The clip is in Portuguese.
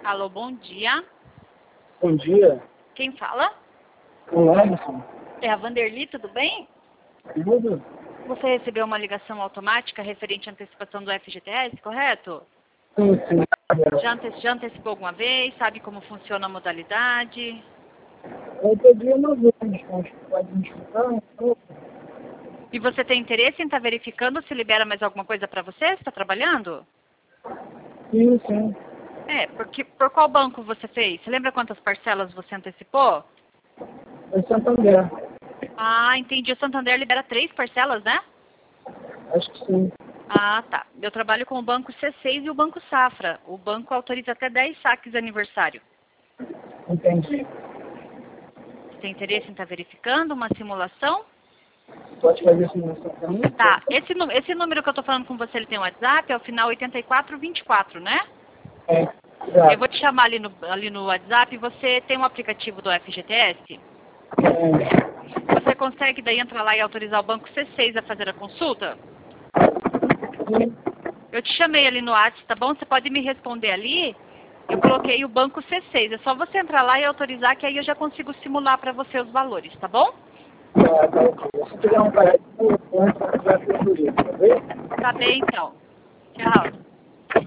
Alô, bom dia. Bom dia. Quem fala? O Anderson. É a Vanderly, tudo bem? Tudo? Você recebeu uma ligação automática referente à antecipação do FGTS, correto? Sim, sim. Já antecipou alguma vez? Sabe como funciona a modalidade? Eu pedi uma vez, mas pode me explicar um pouco? E você tem interesse em estar verificando se libera mais alguma coisa para você? Você está trabalhando? Sim, sim. Porque por qual banco você fez? Você lembra quantas parcelas você antecipou? É Santander. Ah, entendi. O Santander libera 3 parcelas, né? Acho que sim. Ah, tá. Eu trabalho com o Banco C6 e o Banco Safra. O banco autoriza até 10 saques de aniversário. Entendi. Você tem interesse em estar verificando uma simulação? Pode fazer isso no Santander? Tá. Esse número que eu tô falando com você, ele tem um WhatsApp? É o final 8424, né? É. Eu vou Exato. te chamar ali no WhatsApp. Você tem um aplicativo do FGTS? É. Você consegue daí entrar lá e autorizar o Banco C6 a fazer a consulta? Sim. Eu te chamei ali no WhatsApp, tá bom? Você pode me responder ali. Eu coloquei o Banco C6. É só você entrar lá e autorizar que aí eu já consigo simular para você os valores, tá bom? Tá ok. Se tiver um cara aqui, eu vou precisar ter por isso, tá bem? Tá bem, então. Tchau.